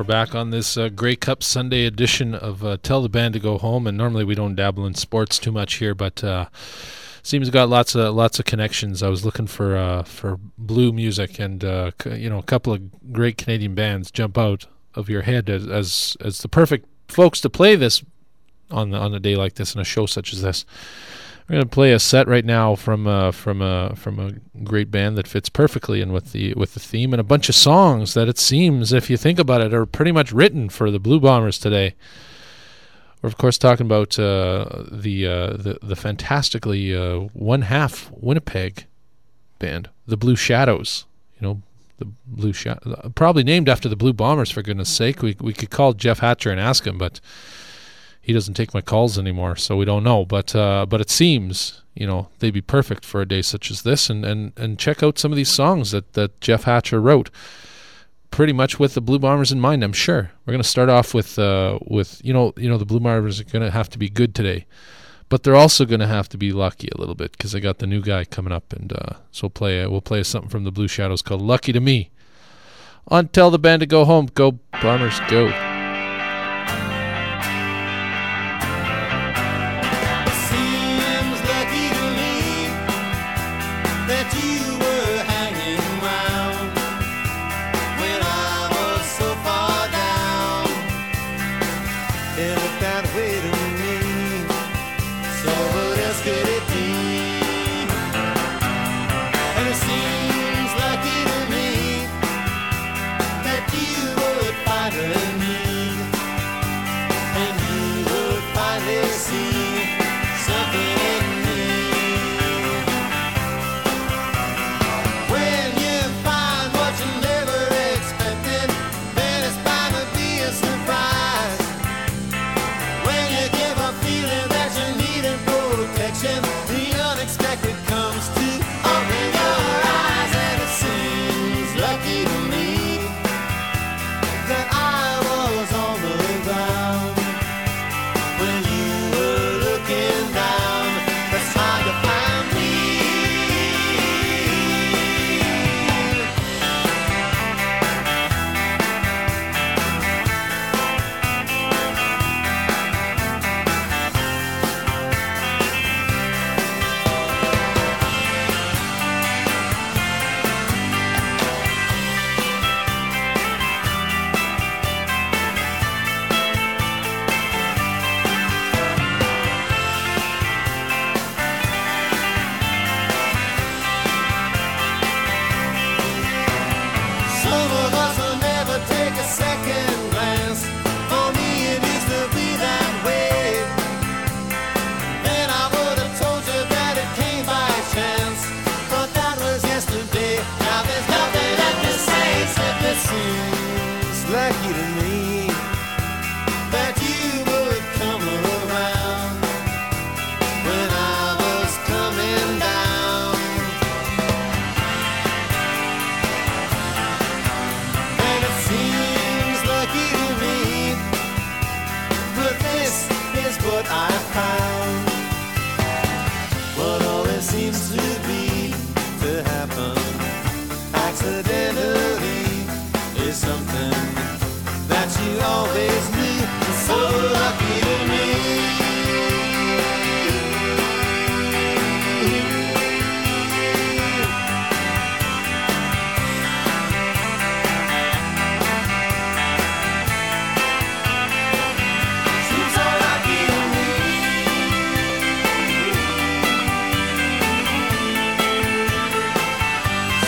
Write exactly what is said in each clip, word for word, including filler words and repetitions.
back on this uh, Grey Cup Sunday edition of uh, Tell the Band to Go Home. And normally we don't dabble in sports too much here, but uh, seems we've got lots of lots of connections. I was looking for uh, for blue music, and uh, c- you know, a couple of great Canadian bands jump out of your head as as, as the perfect folks to play this on the, on a day like this and a show such as this. We're going to play a set right now from uh, from a from a great band that fits perfectly in with the with the theme, and a bunch of songs that it seems, if you think about it, are pretty much written for the Blue Bombers today. We're of course talking about uh, the, uh, the the fantastically uh, one half Winnipeg band, the Blue Shadows. You know, the Blue Shadows, probably named after the Blue Bombers, for goodness sake. We we could call Jeff Hatcher and ask him, but he doesn't take my calls anymore, so we don't know. But uh, but it seems, you know, they'd be perfect for a day such as this. And, and, and check out some of these songs that, that Jeff Hatcher wrote, pretty much with the Blue Bombers in mind, I'm sure. We're going to start off with, uh, with you know, you know, the Blue Bombers are going to have to be good today. But they're also going to have to be lucky a little bit, because they got the new guy coming up. And uh, so we'll play, uh, we'll play something from the Blue Shadows called Lucky to Me. On Tell the Band to Go Home. Go, Bombers, go.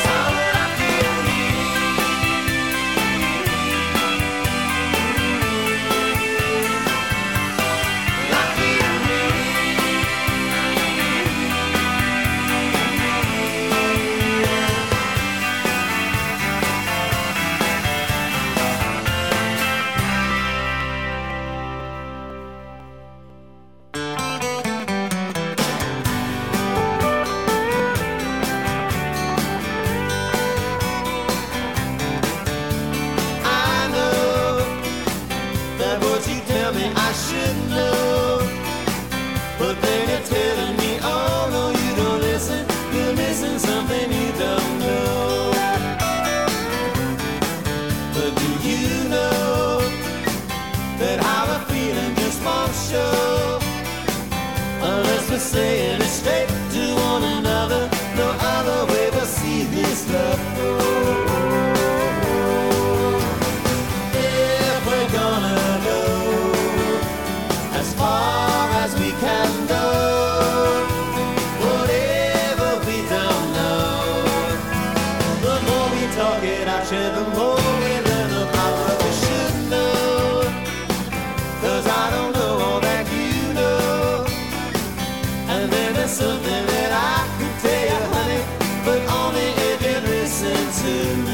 So saying it straight to one another. No other way we'll see this love grow. If we're gonna go as far as we can go, whatever we don't know, the more we talk it out, the more we learn about what we should know. 'Cause I don't know all that you know, and then there's something that I can tell you, honey, but only if you listen to me.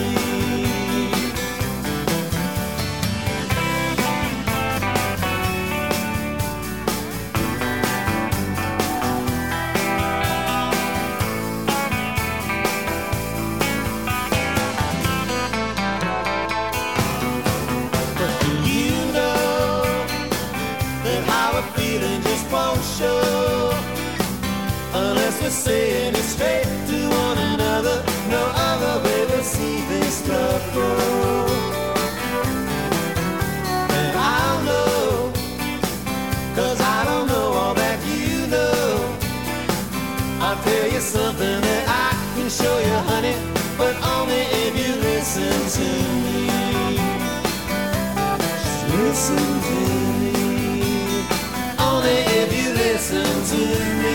But do you know that how we're feeling just won't show unless we're saying it straight to one another? No other way we'll see this love grow. And I'll know, 'cause I don't know all that you know. I'll tell you something that I can show you, honey, but only if you listen to me. Just listen to me. Only if you listen to me.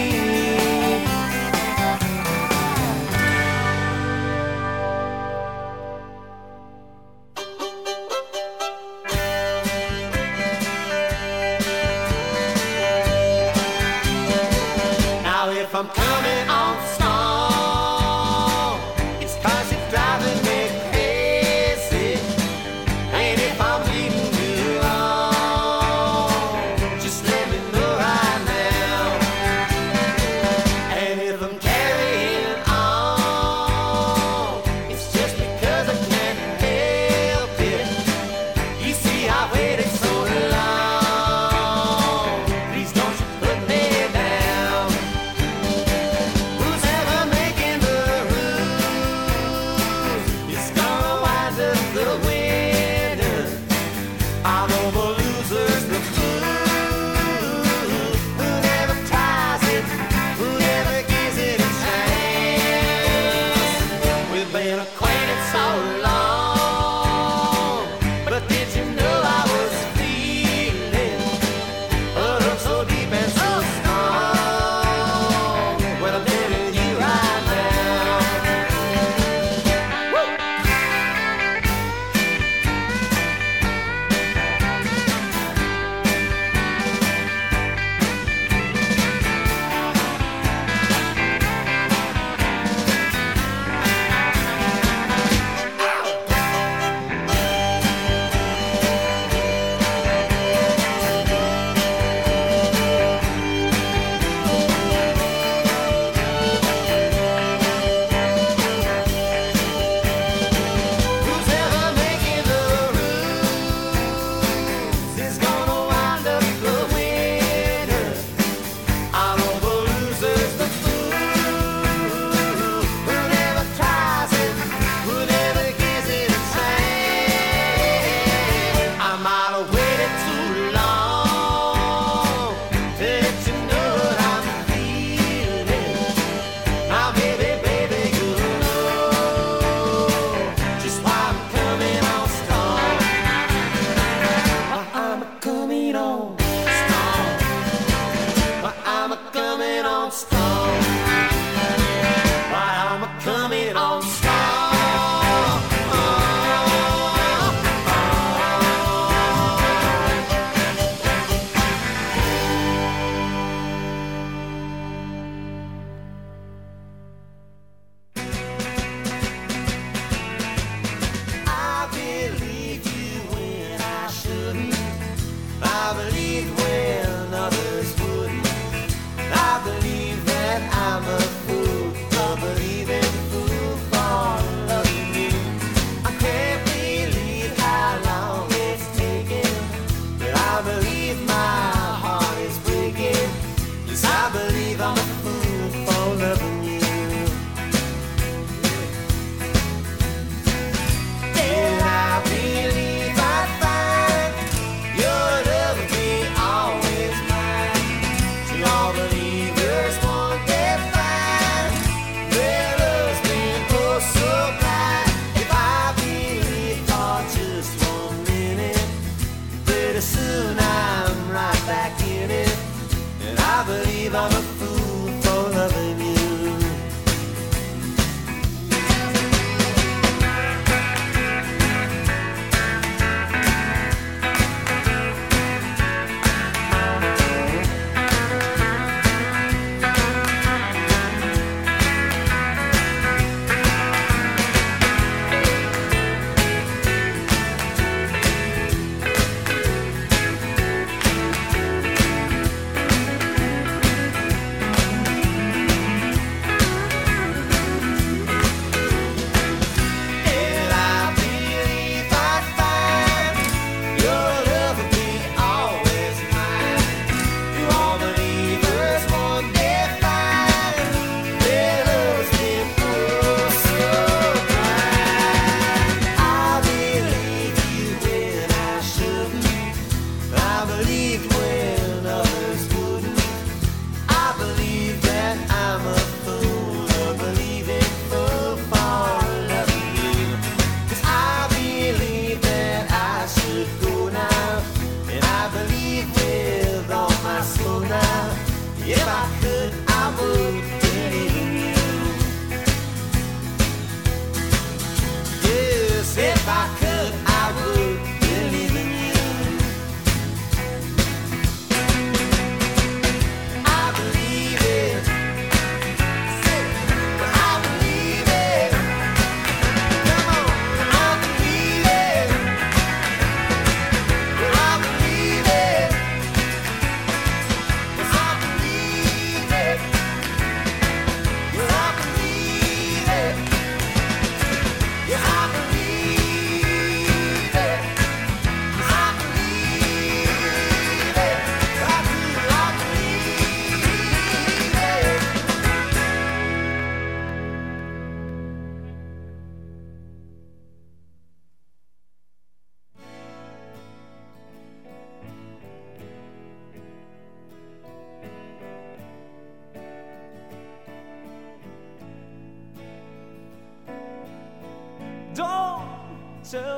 Now if I'm coming on strong, it's 'cause you're driving me crazy. And if I'm leading you wrong, just let me know right now. And if I'm carrying on, it's just because I can't help it. You see, I waited so long. Please don't you put me down.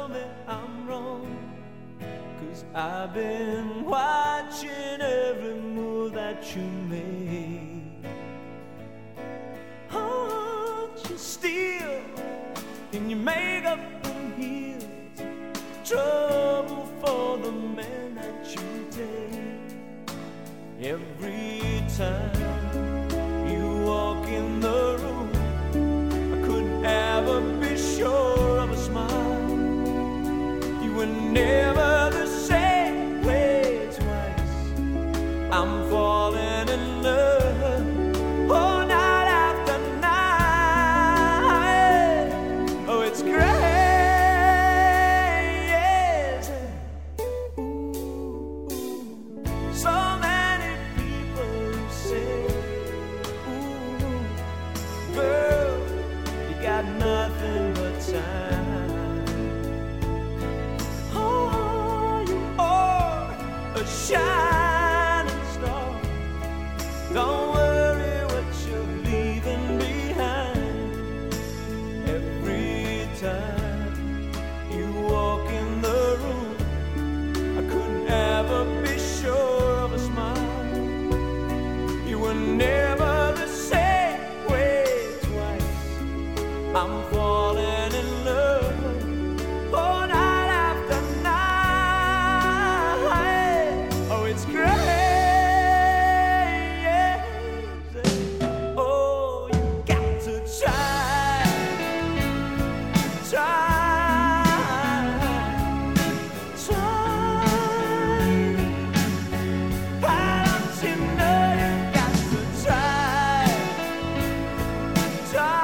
me I'm wrong, 'cause I've been watching every move that you made. Aren't you still in your makeup and heels? Trouble for the man that you date. Every time you walk in the room, I couldn't ever be sure of a smile. You were never the same way twice. I'm falling in love, oh, night after night. Oh, it's great. Nothing but time. Oh, you are a shining star. Don't worry what you're leaving behind. Every time you walk in the room, I couldn't ever be sure of a smile. You were never the same way twice. I'm falling in love, oh, night after night. Oh, it's crazy. Oh, you got to try, try, try. Why don't you know you got to try, try.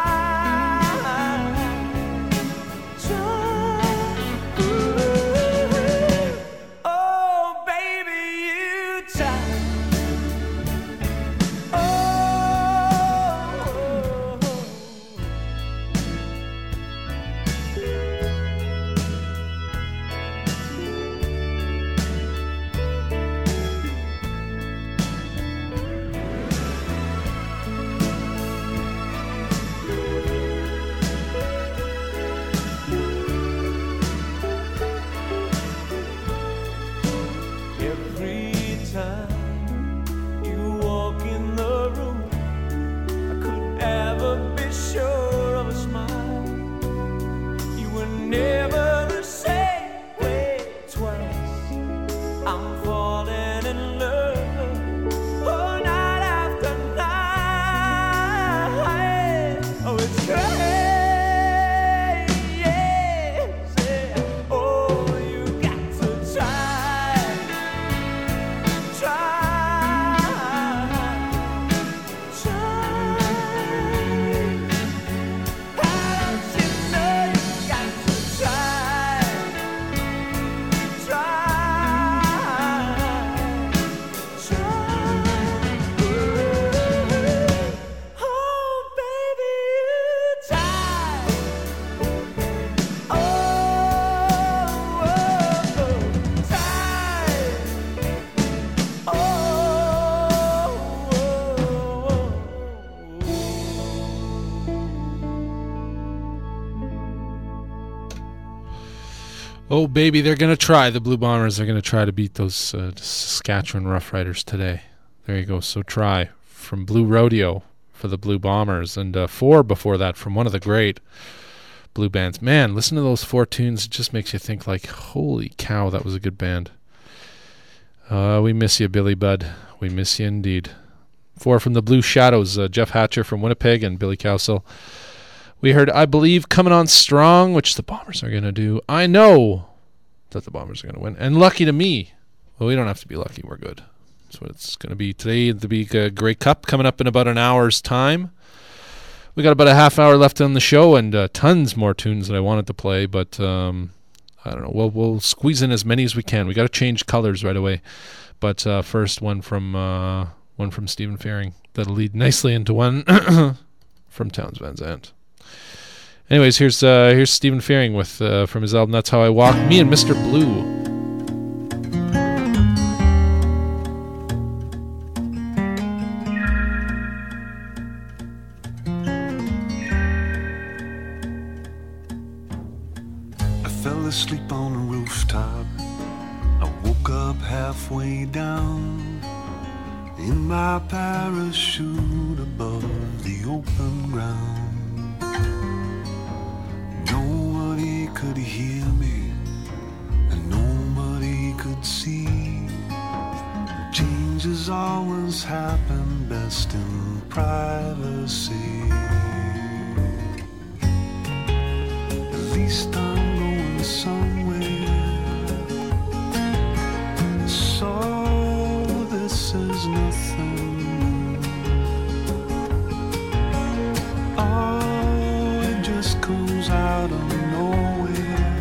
Oh, baby, they're going to try. The Blue Bombers are going to try to beat those uh, Saskatchewan Roughriders today. There you go. So try from Blue Rodeo for the Blue Bombers. And uh, four before that from one of the great blue bands. Man, listen to those four tunes. It just makes you think like, holy cow, that was a good band. Uh, we miss you, Billy Budd. We miss you indeed. Four from the Blue Shadows. Uh, Jeff Hatcher from Winnipeg and Billy Cowsill. We heard I Believe Coming On Strong, which the Bombers are going to do. I know that the Bombers are going to win. And Lucky to Me. Well, we don't have to be lucky. We're good. That's what it's going to be today. The big uh, Grey Cup coming up in about an hour's time. We got about a half hour left on the show and uh, tons more tunes that I wanted to play. But um, I don't know. We'll, we'll squeeze in as many as we can. We got to change colors right away. But uh, first, one from uh, one from Stephen Fairing. That'll lead nicely into one from Townes Van Zandt. Anyways, here's uh, here's Stephen Fairing with uh, from his album That's How I Walk. Me and Mister Blue. I fell asleep halfway down in my parachute above the open ground. Nobody could hear me and nobody could see. Changes always happen best in privacy. At least I'm going somewhere. So this is nothing. Oh, it just comes out of nowhere.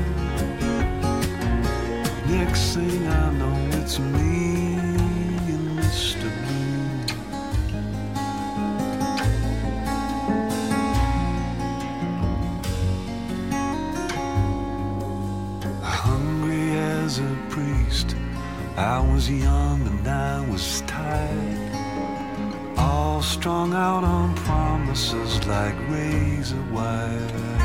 Next thing I know, it's me and Mister Blue. Hungry as a priest, I was young and I was tired, all strung out on promises like razor wire.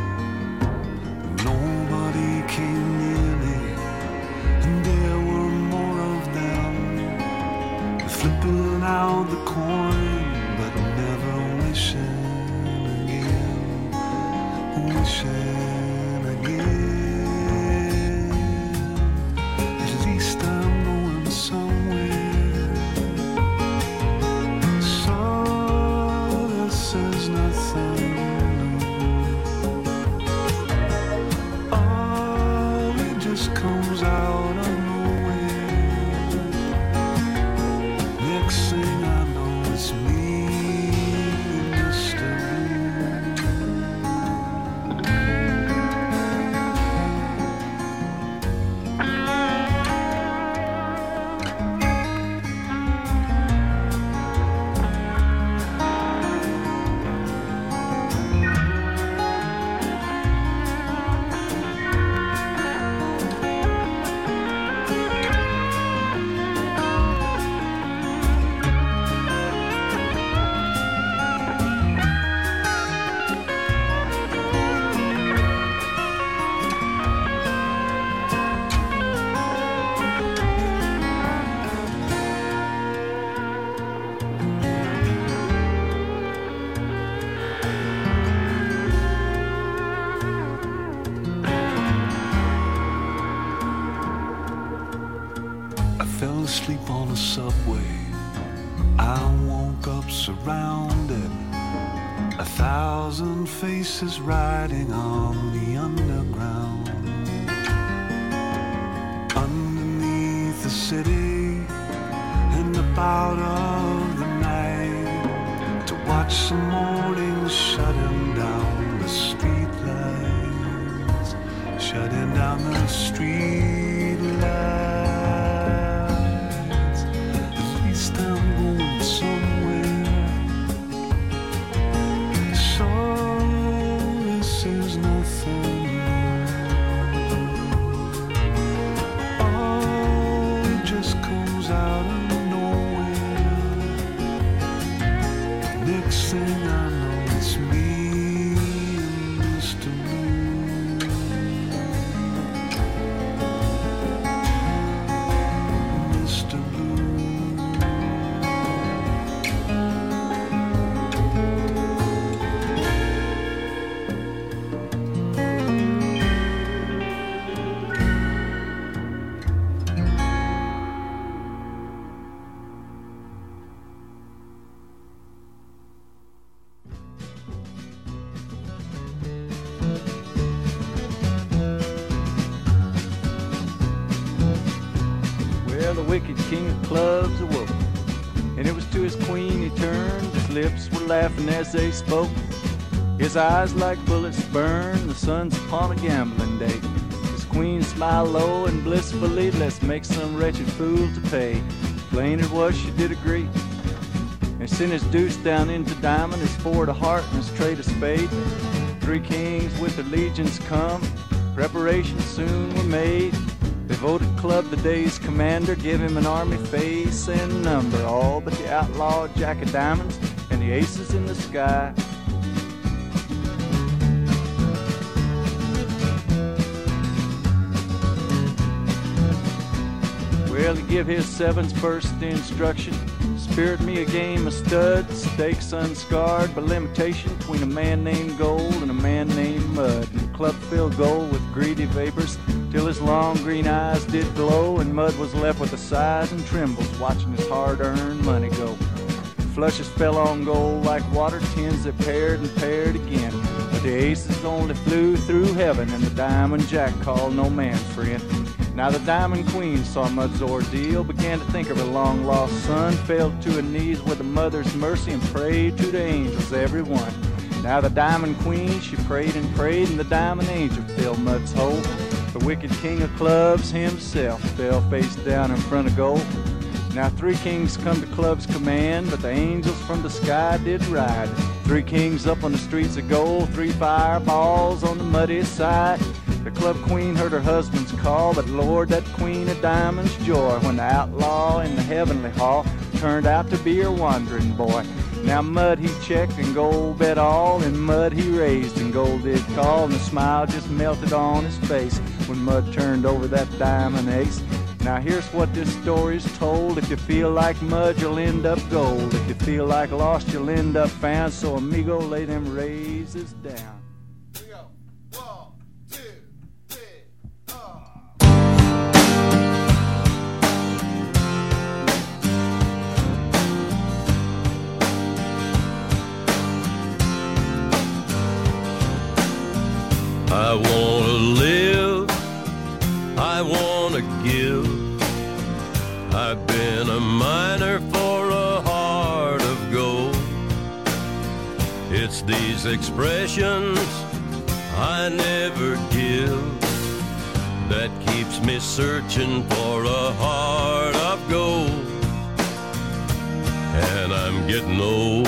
Nobody came near me, and there were more of them, flipping out the coin, but never wishing again, wishing again. Somewhere, so this is nothing new. Oh, it just comes out of nowhere. Next thing I know, it's me, Mister Asleep on a subway, I woke up surrounded, a thousand faces riding on the underground. Underneath the city, and about of the night, to watch the morning shutting down the street lights, shutting down the street lights. The wicked king of clubs awoke, and it was to his queen he turned. His lips were laughing as they spoke, his eyes like bullets burn. The sun's upon a gambling day. His queen smiled low and blissfully, let's make some wretched fool to pay. Plain it was, she did agree, and sent his deuce down into diamond, his four to heart and his trade of spade. Three kings with their legions come, preparations soon were made. They voted Club the day's commander, give him an army face and number, all but the outlaw jack of diamonds and the aces in the sky. Well, he give his sevens first instruction. Spirit me a game of studs, stakes unscarred by limitation between a man named Gold and a man named Mud. And the club filled Gold with greedy vapors till his long green eyes did glow, and Mud was left with the sighs and trembles watching his hard-earned money go. Flushes fell on Gold like water tins that paired and paired again. But the aces only flew through heaven, and the diamond jack called no man friend. Now the diamond queen saw Mud's ordeal, began to think of her long-lost son, fell to her knees with a mother's mercy and prayed to the angels, every one. Now the diamond queen, she prayed and prayed, and the diamond angel filled Mud's hole. The wicked king of clubs himself fell face down in front of Gold. Now three kings come to club's command, but the angels from the sky did ride. Three kings up on the streets of Gold, three fireballs on the muddy side. The club queen heard her husband's call, but Lord, that queen of diamonds joy, when the outlaw in the heavenly hall turned out to be her wandering boy. Now Mud he checked and Gold bet all, and Mud he raised and Gold did call, and the smile just melted on his face when Mud turned over that diamond ace. Now here's what this story's told. If you feel like Mud, you'll end up gold. If you feel like lost, you'll end up found. So amigo, lay them raises down. Here we go. One, two, three, four. I wanna live, I wanna give. I've been a miner for a heart of gold. It's these expressions I never give that keeps me searching for a heart of gold. And I'm getting old.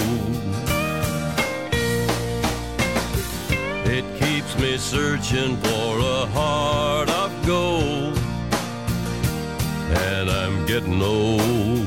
It keeps me searching for a heart of gold, and I'm getting old.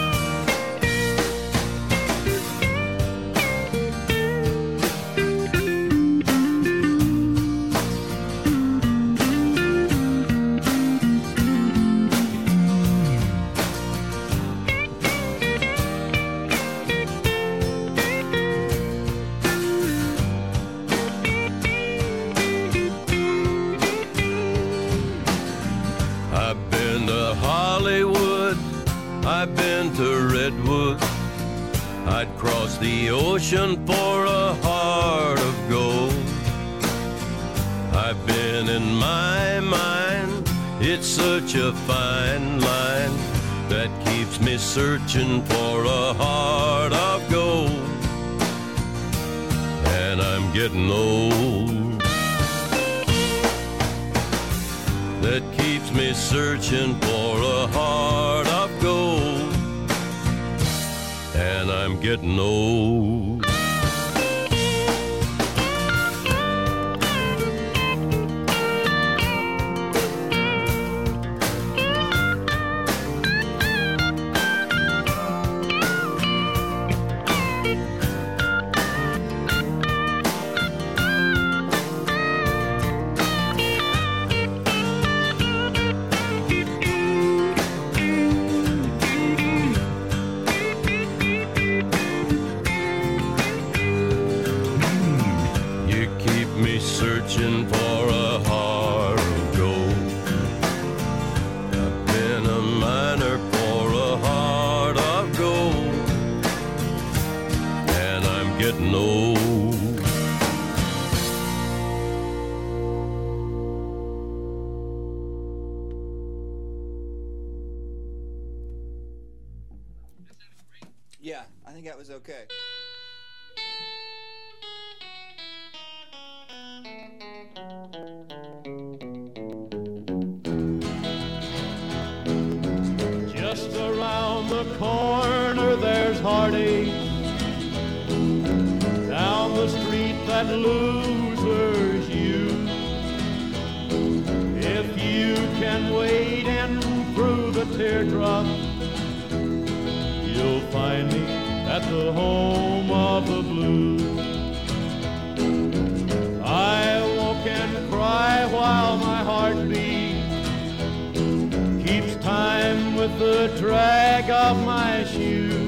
I've been to Redwood. I'd cross the ocean for a heart of gold. I've been in my mind, it's such a fine line that keeps me searching for a heart of gold. And I'm getting old. That keeps me searching for a heart of gold, and I'm getting old. Searching for a heart of gold. I've been a miner for a heart of gold, and I'm getting old. Yeah, I think that was okay. Just around the corner there's heartache. Down the street that losers use. If you can wade in through the teardrops, you'll find me at the home of the blues. I walk and cry while my heart beats, keeps time with the drag of my shoes.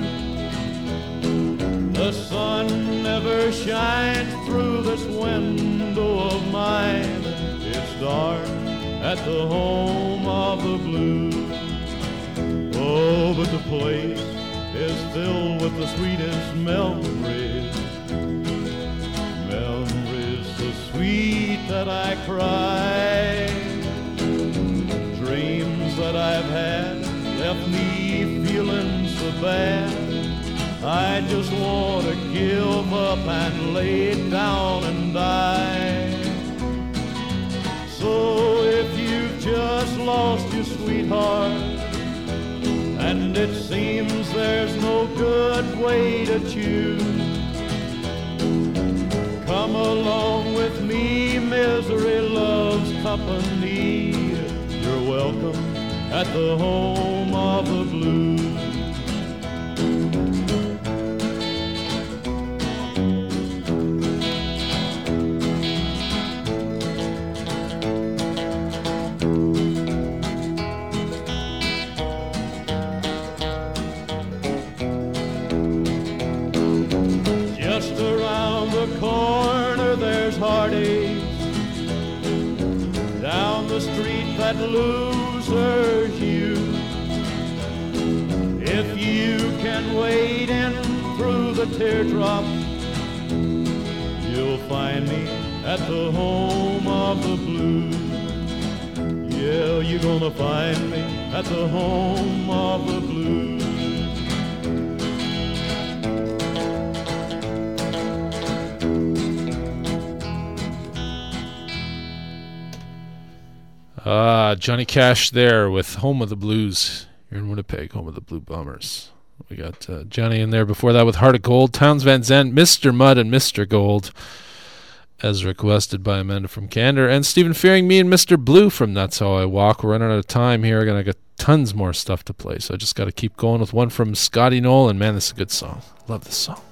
The sun never shines through this window of mine. It's dark at the home of the blues. Oh, but the place is filled with the sweetest memories. Memories so sweet that I cry. Dreams that I've had left me feeling so bad. I just want to give up and lay down and die. So if you've just lost your sweetheart, and it seems there's no good way to choose, come along with me, misery loves company. You're welcome at the home of the blues. Just around the corner there's heartaches. Down the street that losers use. If you can wade in through the teardrops, you'll find me at the home of the blues. Yeah, you're gonna find me at the home of the blues. Ah, Johnny Cash there with Home of the Blues. You're in Winnipeg, home of the Blue Bombers. We got uh, Johnny in there before that with Heart of Gold, Towns Van Zandt, Mister Mudd and Mister Gold, as requested by Amanda from Candor, and Stephen Fearing, me and Mister Blue from That's How I Walk. We're running out of time here. We're going to get tons more stuff to play, so I just got to keep going with one from Scotty Knoll, and man, this is a good song. Love this song.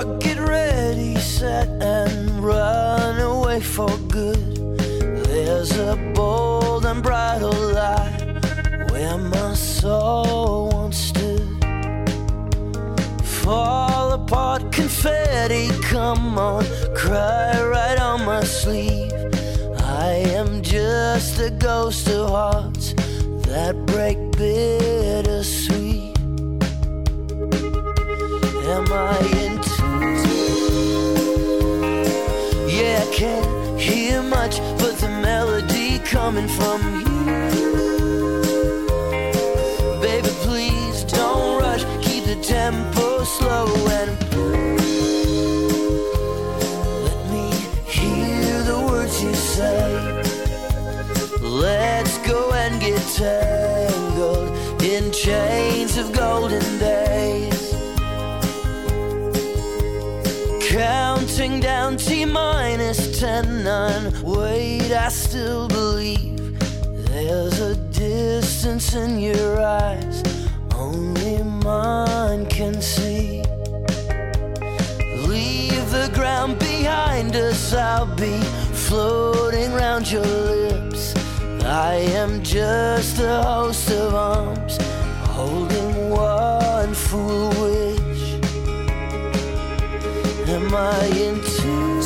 truck, get ready, set, and run away for good. There's a bold and bridal light where my soul once stood. Fall apart, confetti, come on, cry right on my sleeve. I am just a ghost of hearts that break bittersweet. Am I in tune? Yeah, I can't hear much, but the melody coming from you. Baby, please don't rush, keep the tempo slow and let me hear the words you say. Let's go and get tangled in chains of golden days. Counting down T minus ten, nine. Wait, I still believe there's a distance in your eyes only mine can see. Leave the ground behind us, I'll be floating round your lips. I am just a host of arms holding one fool wish. Am I in tune?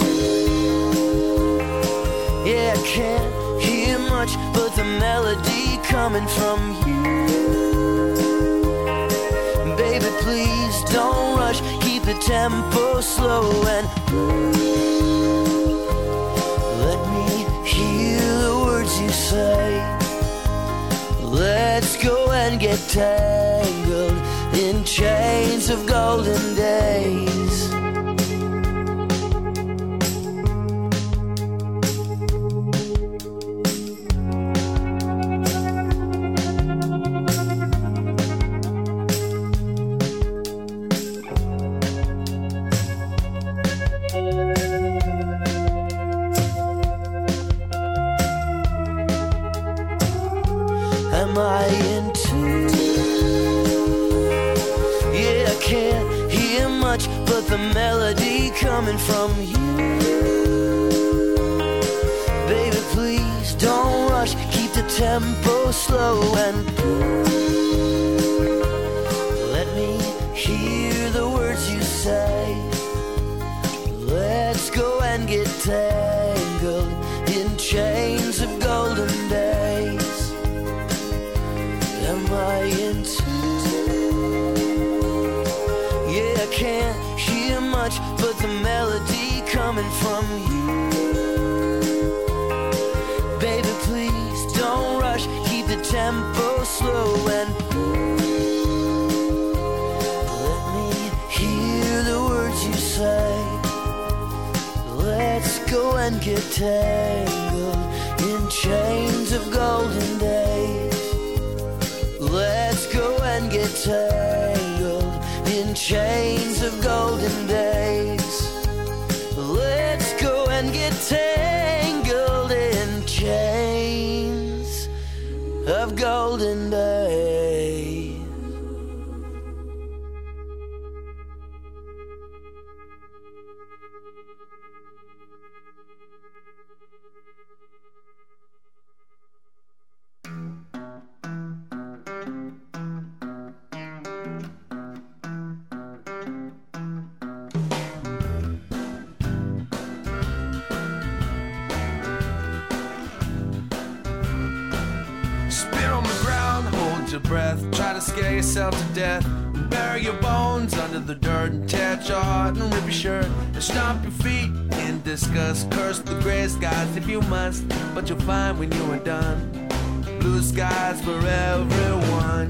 Yeah, I can't hear much, but the melody coming from you. Baby, please don't rush, keep the tempo slow and let me hear the words you say. Let's go and get tangled in chains of golden days. Am I in tune? Yeah, I can't hear much, but the melody coming from you. Baby, please don't rush, keep the tempo slow and let me hear the words you say. Let's go and get tangled in chains of golden days. Am I in tune? Yeah, I can't hear much, but the melody coming from you. Baby, please don't rush, keep the tempo slow and let me hear the words you say. Let's go and get tangled in chains of golden days. Let's go and get tangled in chains of golden days. Let's go and get tangled in chains of golden days. Breath, try to scare yourself to death. Bury your bones under the dirt and tear at your heart and rip your shirt and stomp your feet in disgust. Curse the gray skies if you must, but you'll find when you are done, blue skies for everyone.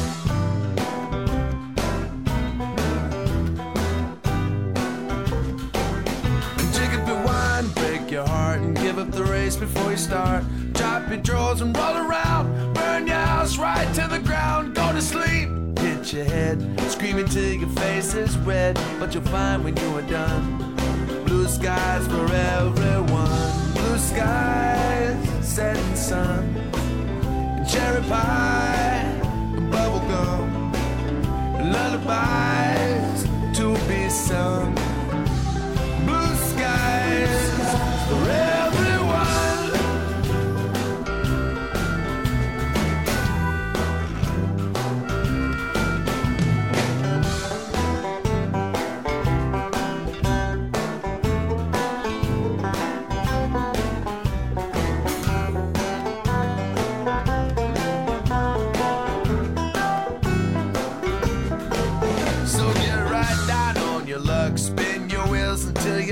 Drink up your wine, break your heart and give up the race before you start. Drop your drawers and roll around, burn your house right to the ground. Go to sleep, hit your head, screaming till your face is red, but you'll find when you are done, blue skies for everyone. Blue skies, setting sun, and cherry pie, and bubble gum, and lullabies to be sung.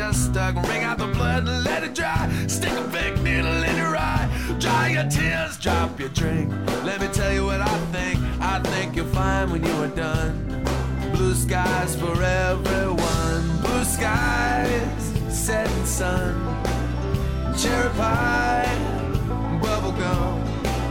just stuck. Wring out the blood and let it dry. Stick a big needle in your eye. Dry your tears, drop your drink. Let me tell you what I think. I think you'll find when you are done. Blue skies for everyone. Blue skies, setting sun. Cherry pie, bubble gum.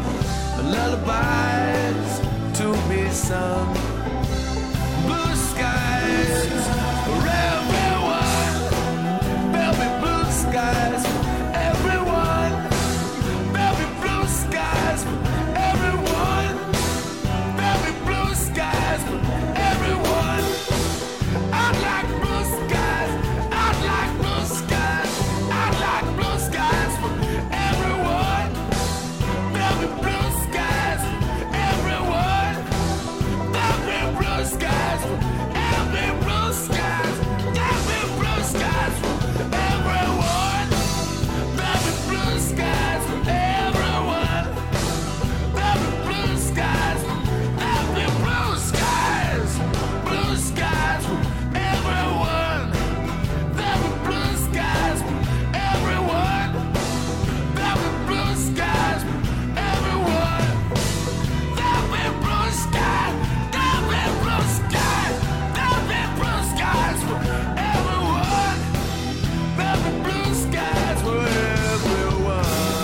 Lullabies to be sung. Blue skies for everyone. There'll be blue skies for everyone. There'll be blue skies for everyone. There'll be blue skies for everyone. I'd like blue skies. I'd like blue skies. I'd like blue skies for everyone. There'll be blue skies for everyone. There'll be blue skies for every blue skies. There'll be blue skies for everyone. There'll be blue skies for everyone. There'll be blue skies. There'll be blue skies. Blue skies for everyone. There'll be blue skies for everyone. There'll be blue skies for everyone. There'll be blue skies. There'll be blue skies. There'll be blue skies for everyone. There'll be blue skies for everyone.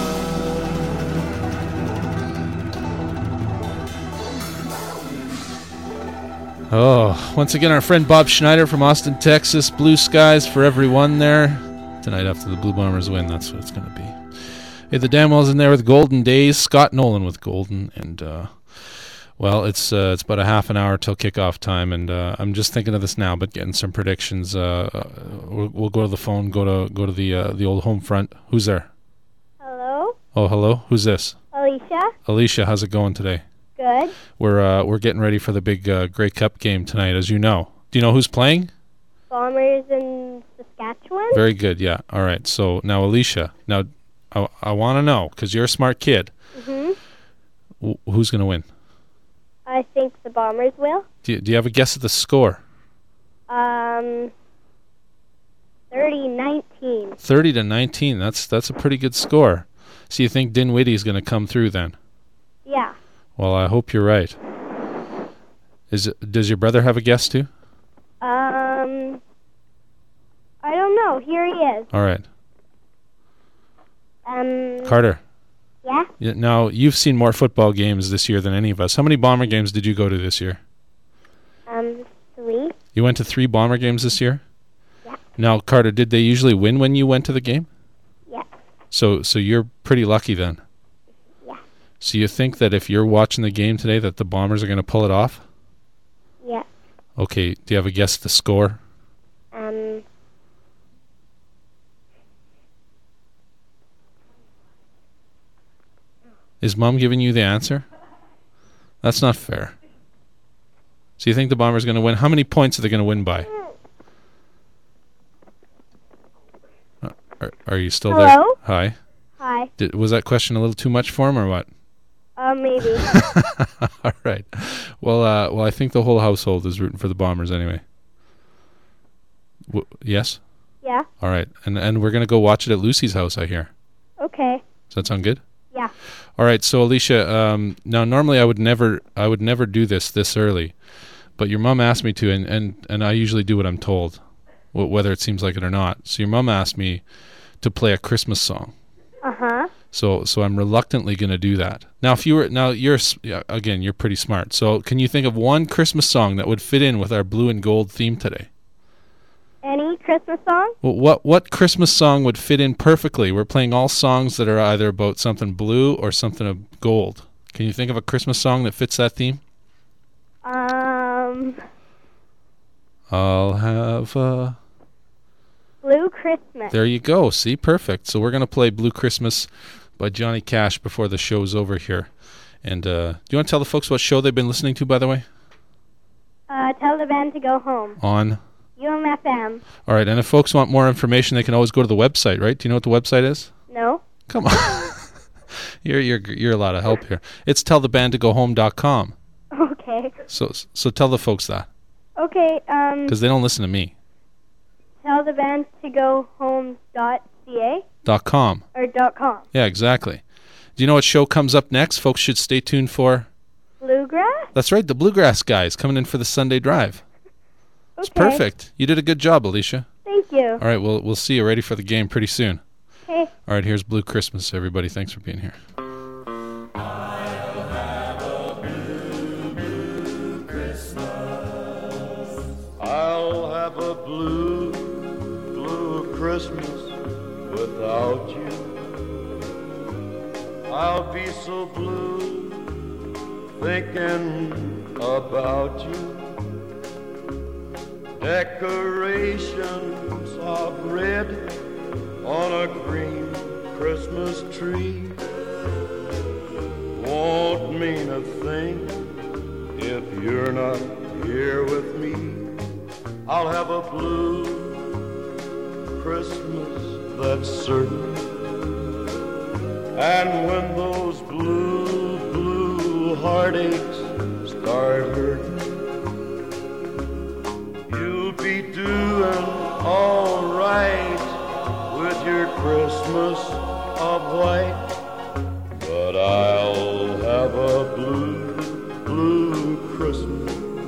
Oh, once again, our friend Bob Schneider from Austin, Texas. Blue skies for everyone there. Tonight after the Blue Bombers win, that's what it's going to be. Hey, the Damwells in there with Golden Days. Scott Nolan with Golden. And, uh, well, it's uh, it's about a half an hour till kickoff time. And uh, I'm just thinking of this now, but getting some predictions. Uh, we'll, we'll go to the phone, go to go to the uh, the old home front. Who's there? Hello, Oh, hello. Who's this? Alicia. Alicia, how's it going today? Good. We're uh, we're getting ready for the big uh, Grey Cup game tonight, as you know. Do you know who's playing? Bombers in Saskatchewan. Very good, yeah. All right. So now, Alicia, now I, I want to know, because you're a smart kid, Mhm. w- who's going to win? I think the Bombers will. Do you, do you have a guess at the score? Um, thirty nineteen. thirty to nineteen. That's that's a pretty good score. So you think Dinwiddie's going to come through then? Yeah. Well, I hope you're right. Is it, does your brother have a guess too? Um, I don't know. Here he is. All right. Um. Carter. Yeah. Yeah, now, you've seen more football games this year than any of us. How many Bomber games did you go to this year? Um. Three. You went to three Bomber games this year? Yeah. Now, Carter, did they usually win when you went to the game? Yeah. So so you're pretty lucky then? Yeah. So you think that if you're watching the game today that the Bombers are going to pull it off? Yeah. Okay, do you have a guess at the score? Um. Is Mom giving you the answer? That's not fair. So you think the Bombers are going to win? How many points are they going to win by? Uh, Are, are you still there? Hello? Hi. Hi. Did, was that question a little too much for him or what? Uh, maybe. All right. Well, uh, well, I think the whole household is rooting for the Bombers anyway. W- yes? Yeah. All right. And and we're going to go watch it at Lucy's house, I hear. Okay. Does that sound good? Yeah. All right. So, Alicia, um, now normally I would never I would never do this this early, but your mom asked me to, and, and, and I usually do what I'm told, wh- whether it seems like it or not. So your mom asked me to play a Christmas song. Uh-huh. So so I'm reluctantly going to do that. Now, if you were now you're s- yeah, again you're pretty smart. So can you think of one Christmas song that would fit in with our blue and gold theme today? Any Christmas song? Well, what what Christmas song would fit in perfectly? We're playing all songs that are either about something blue or something of gold. Can you think of a Christmas song that fits that theme? Um. I'll have a... Blue Christmas. There you go. See, perfect. So we're going to play Blue Christmas by Johnny Cash before the show's over here. And uh, do you want to tell the folks what show they've been listening to, by the way? Uh, tell the band to go home. On... U M F M. All right, and if folks want more information, they can always go to the website, right? Do you know what the website is? No. Come on. you're you're you're a lot of help here. It's tell the band to go home dot com. Okay. So so tell the folks that, Okay. Um. because they don't listen to me. tell the band to go home dot c a Dot com. or dot com. Yeah, exactly. Do you know what show comes up next? Folks should stay tuned for. Bluegrass? That's right, the Bluegrass guys coming in for the Sunday drive. It's Okay. perfect. You did a good job, Alicia. Thank you. All right, we'll we'll see you ready for the game pretty soon. Okay. All right, here's Blue Christmas, everybody. Thanks for being here. I'll have a blue, blue Christmas without you. I'll be so blue thinking about you. Decorations of red on a green Christmas tree won't mean a thing if you're not here with me. I'll have a blue Christmas, that's certain. And when those blue, blue heartaches start hurting, you'll be doing all right with your Christmas of white. But I'll have a blue, blue Christmas.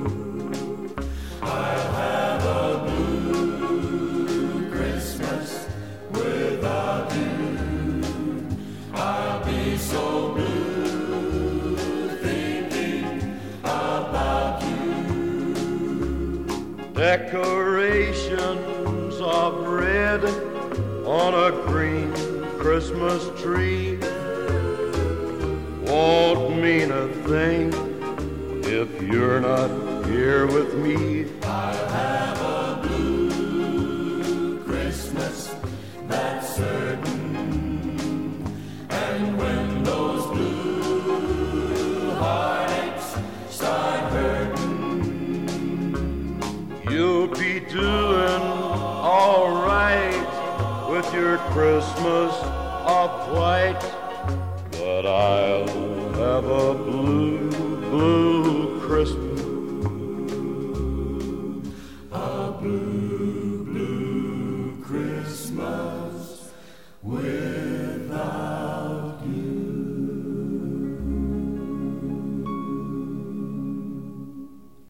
I'll have a blue Christmas without you. I'll be so blue thinking about you. Decorations of red on a green Christmas tree won't mean a thing if you're not here with me. I'll have a blue Christmas, that's certain. And when those blue heartaches start hurting, you'll be doing all right with your Christmas of white. But I'll have a blue